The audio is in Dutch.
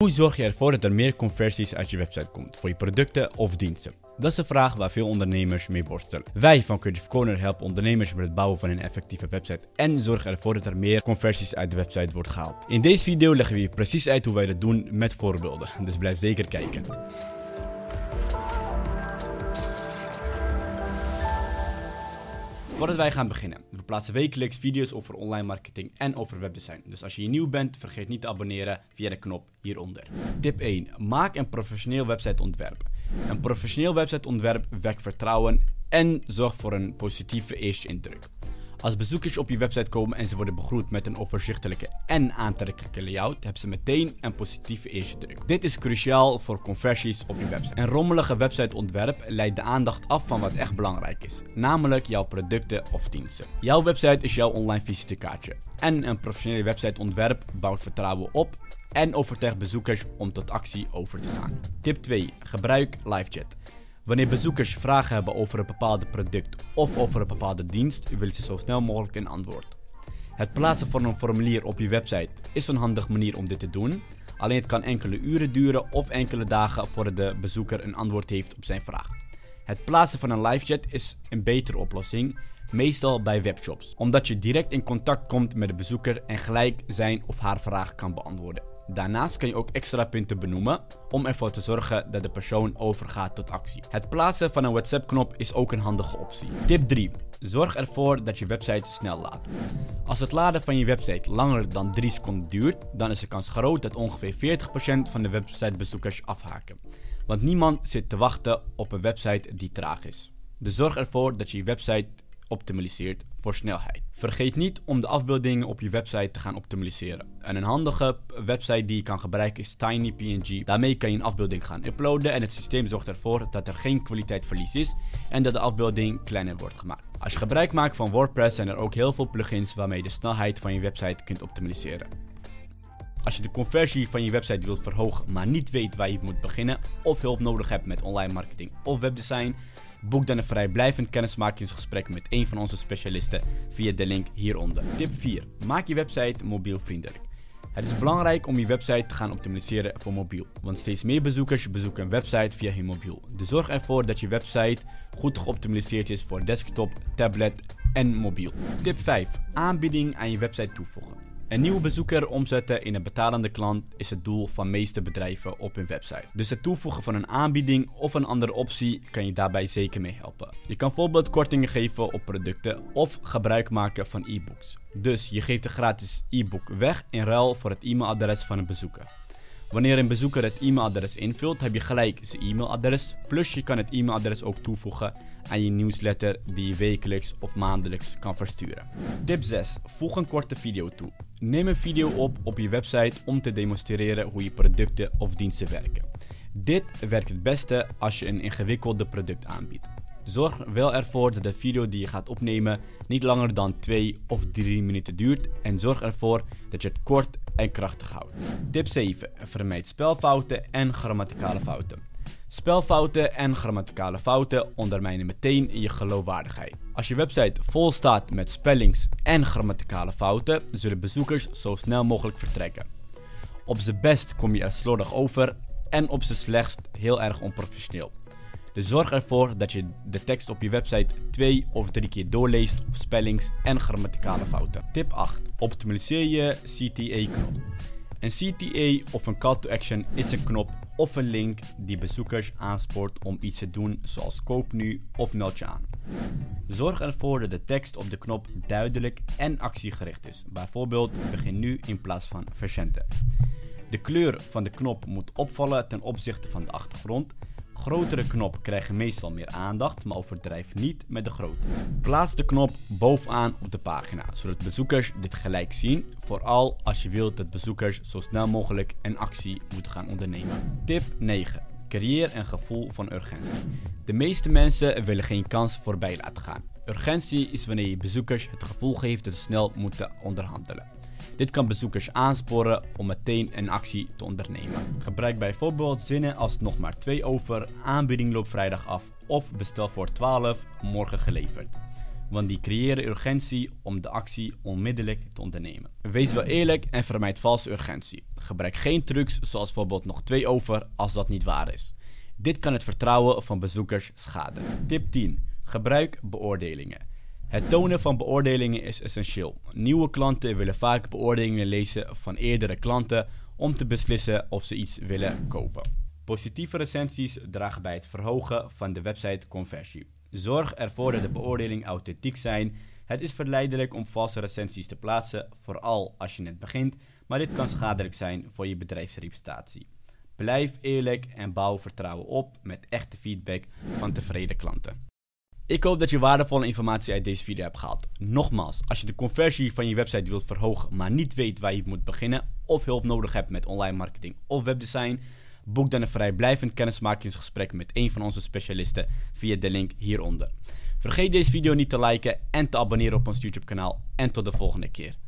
Hoe zorg je ervoor dat er meer conversies uit je website komt voor je producten of diensten? Dat is een vraag waar veel ondernemers mee worstelen. Wij van Creative Corner helpen ondernemers met het bouwen van een effectieve website en zorgen ervoor dat er meer conversies uit de website wordt gehaald. In deze video leggen we je precies uit hoe wij dat doen met voorbeelden, dus blijf zeker kijken. Voordat wij gaan beginnen, we plaatsen wekelijks video's over online marketing en over webdesign. Dus als je hier nieuw bent, vergeet niet te abonneren via de knop hieronder. Tip 1. Maak een professioneel websiteontwerp. Een professioneel websiteontwerp wekt vertrouwen en zorgt voor een positieve eerste indruk. Als bezoekers op je website komen en ze worden begroet met een overzichtelijke en aantrekkelijke layout, hebben ze meteen een positieve eerste indruk. Dit is cruciaal voor conversies op je website. Een rommelige websiteontwerp leidt de aandacht af van wat echt belangrijk is, namelijk jouw producten of diensten. Jouw website is jouw online visitekaartje en een professioneel websiteontwerp bouwt vertrouwen op en overtuigt bezoekers om tot actie over te gaan. Tip 2. Gebruik LiveChat. Wanneer bezoekers vragen hebben over een bepaald product of over een bepaalde dienst, willen ze zo snel mogelijk een antwoord. Het plaatsen van een formulier op je website is een handige manier om dit te doen, alleen het kan enkele uren duren of enkele dagen voordat de bezoeker een antwoord heeft op zijn vraag. Het plaatsen van een livechat is een betere oplossing, meestal bij webshops, omdat je direct in contact komt met de bezoeker en gelijk zijn of haar vraag kan beantwoorden. Daarnaast kan je ook extra punten benoemen om ervoor te zorgen dat de persoon overgaat tot actie. Het plaatsen van een WhatsApp-knop is ook een handige optie. Tip 3. Zorg ervoor dat je website snel laadt. Als het laden van je website langer dan 3 seconden duurt, dan is de kans groot dat ongeveer 40% van de websitebezoekers afhaken. Want niemand zit te wachten op een website die traag is. Dus zorg ervoor dat je je website optimaliseert voor snelheid. Vergeet niet om de afbeeldingen op je website te gaan optimaliseren. En een handige website die je kan gebruiken is TinyPNG. Daarmee kan je een afbeelding gaan uploaden en het systeem zorgt ervoor dat er geen kwaliteitsverlies is en dat de afbeelding kleiner wordt gemaakt. Als je gebruik maakt van WordPress zijn er ook heel veel plugins waarmee je de snelheid van je website kunt optimaliseren. Als je de conversie van je website wilt verhogen, maar niet weet waar je moet beginnen of hulp nodig hebt met online marketing of webdesign, boek dan een vrijblijvend kennismakingsgesprek met een van onze specialisten via de link hieronder. Tip 4. Maak je website mobielvriendelijk. Het is belangrijk om je website te gaan optimaliseren voor mobiel, want steeds meer bezoekers bezoeken een website via hun mobiel. Dus zorg ervoor dat je website goed geoptimaliseerd is voor desktop, tablet en mobiel. Tip 5. Aanbieding aan je website toevoegen. Een nieuwe bezoeker omzetten in een betalende klant is het doel van meeste bedrijven op hun website. Dus het toevoegen van een aanbieding of een andere optie kan je daarbij zeker mee helpen. Je kan bijvoorbeeld kortingen geven op producten of gebruik maken van e-books. Dus je geeft een gratis e-book weg in ruil voor het e-mailadres van een bezoeker. Wanneer een bezoeker het e-mailadres invult, heb je gelijk zijn e-mailadres. Plus je kan het e-mailadres ook toevoegen aan je nieuwsletter die je wekelijks of maandelijks kan versturen. Tip 6. Voeg een korte video toe. Neem een video op je website om te demonstreren hoe je producten of diensten werken. Dit werkt het beste als je een ingewikkelde product aanbiedt. Zorg wel ervoor dat de video die je gaat opnemen niet langer dan 2 of 3 minuten duurt en zorg ervoor dat je het kort en krachtig houdt. Tip 7. Vermijd spelfouten en grammaticale fouten. Spelfouten en grammaticale fouten ondermijnen meteen je geloofwaardigheid. Als je website vol staat met spellings- en grammaticale fouten, zullen bezoekers zo snel mogelijk vertrekken. Op z'n best kom je er slordig over en op z'n slechtst heel erg onprofessioneel. Dus zorg ervoor dat je de tekst op je website 2 of 3 keer doorleest op spellings- en grammaticale fouten. Tip 8. Optimaliseer je CTA-knop. Een CTA of een call to action is een knop of een link die bezoekers aanspoort om iets te doen zoals koop nu of meld je aan. Zorg ervoor dat de tekst op de knop duidelijk en actiegericht is. Bijvoorbeeld begin nu in plaats van verzenden. De kleur van de knop moet opvallen ten opzichte van de achtergrond. Grotere knop krijgen meestal meer aandacht, maar overdrijf niet met de grootte. Plaats de knop bovenaan op de pagina, zodat bezoekers dit gelijk zien, vooral als je wilt dat bezoekers zo snel mogelijk een actie moeten gaan ondernemen. Tip 9. Creëer een gevoel van urgentie. De meeste mensen willen geen kans voorbij laten gaan. Urgentie is wanneer je bezoekers het gevoel geeft dat ze snel moeten onderhandelen. Dit kan bezoekers aansporen om meteen een actie te ondernemen. Gebruik bijvoorbeeld zinnen als nog maar 2 over, aanbieding loopt vrijdag af of bestel voor 12, morgen geleverd. want die creëren urgentie om de actie onmiddellijk te ondernemen. Wees wel eerlijk en vermijd valse urgentie. Gebruik geen trucs zoals bijvoorbeeld nog 2 over als dat niet waar is. Dit kan het vertrouwen van bezoekers schaden. Tip 10. Gebruik beoordelingen. Het tonen van beoordelingen is essentieel. Nieuwe klanten willen vaak beoordelingen lezen van eerdere klanten om te beslissen of ze iets willen kopen. Positieve recensies dragen bij het verhogen van de website conversie. Zorg ervoor dat de beoordelingen authentiek zijn. Het is verleidelijk om valse recensies te plaatsen, vooral als je net begint, maar dit kan schadelijk zijn voor je bedrijfsreputatie. Blijf eerlijk en bouw vertrouwen op met echte feedback van tevreden klanten. Ik hoop dat je waardevolle informatie uit deze video hebt gehaald. Nogmaals, als je de conversie van je website wilt verhogen, maar niet weet waar je moet beginnen of hulp nodig hebt met online marketing of webdesign, boek dan een vrijblijvend kennismakingsgesprek met een van onze specialisten via de link hieronder. Vergeet deze video niet te liken en te abonneren op ons YouTube kanaal en tot de volgende keer.